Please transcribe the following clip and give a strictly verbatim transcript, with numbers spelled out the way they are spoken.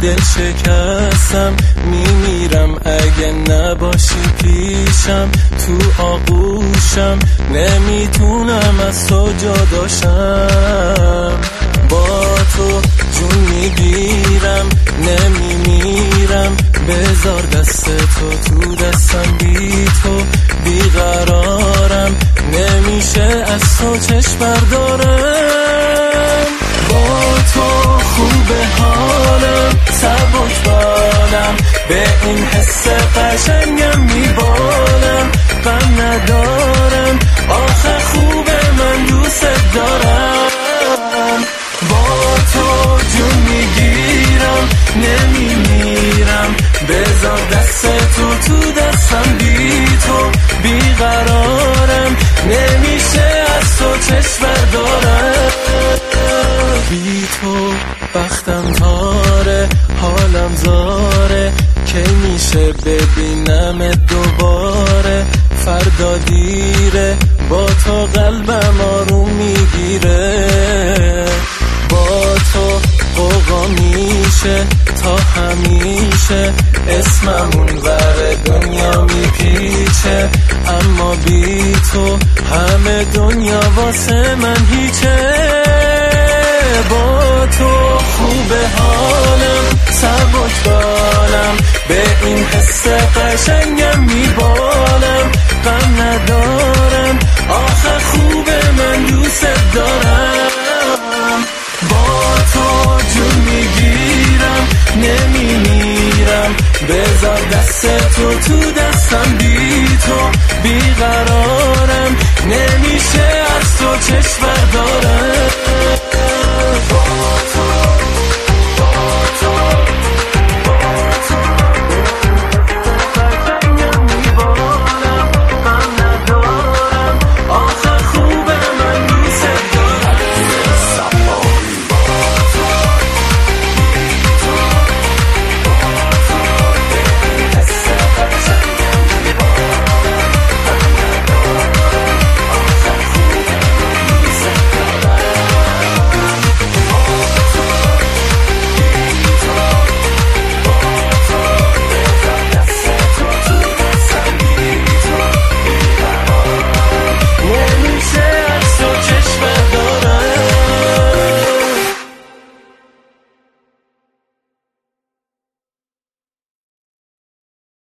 دل شکستم، میمیرم اگه نباشی پیشم. تو آغوشم نمیتونم از تو جداشم. با تو جون میگیرم نمیمیرم، بذار دست تو تو دستم. بی تو بیقرارم، نمیشه از تو چشم بردارم. با تو خوب حالم، سبک بالم، به این حس قشنگم میبالم. غم ندارم، آخه خوبه، من دوست دارم. با تو جون میگیرم نمیمیرم، بذار دست تو تو دستم. بی تو بیقرارم، نمیشه از تو چشم بردارم. بی تو بختم تاره، حالم زاره، کی میشه ببینم دوباره. فردا دیره، با تو قلبم آروم میگیره. با تو قوقا میشه تا همیشه، اسممون ور دنیا میپیچه. اما بی تو همه دنیا واسه من هیچه. با تو خوب حالم، سبک بالم، به این حس قشنگم میبالم. غم ندارم،